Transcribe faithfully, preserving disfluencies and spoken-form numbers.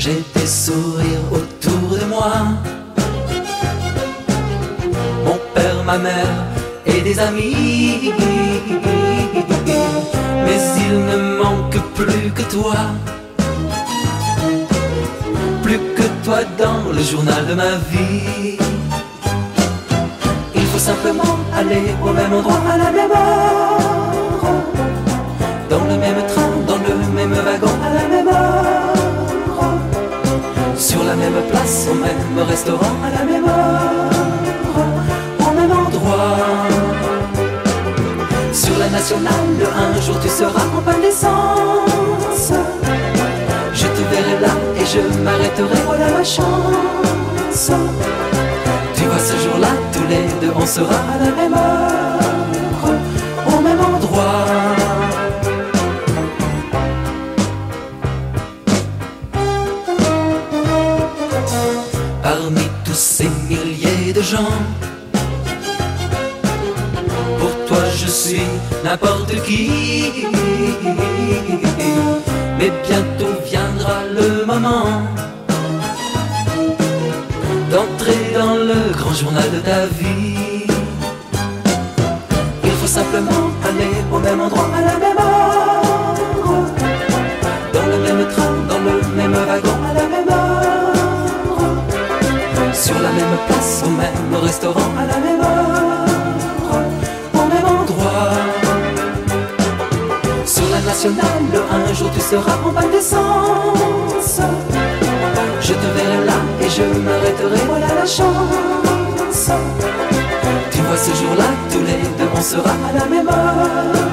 J'ai des sourires autour de moi, mon père, ma mère et des amis. Mais il ne manque plus que toi, plus que toi dans le journal de ma vie. Il faut simplement aller au même endroit, à la même heure, dans le même train, dans le même wagon, à la même heure, sur la même place, au même restaurant, à la même heure, au même endroit. Sur la nationale, un jour tu seras en panne d'essence. Je te verrai là et je m'arrêterai, voilà ma chance. Tu vois, ce jour-là, tous les deux, on sera à la même heure, au même endroit. Parmi tous ces milliers de gens, pour toi je suis n'importe qui. Mais bientôt viendra le moment d'entrer dans le grand journal de ta vie. Il faut simplement aller au même endroit, à la même heure, dans le même train, dans le même wagon, à la même heure, sur la même place, au même restaurant, à la même heure, au même endroit. Sur la nationale, un jour tu seras en panne d'essence. Je te verrai là et je m'arrêterai, voilà la chance. Tu vois, ce jour-là, tous les deux, on sera à la même heure,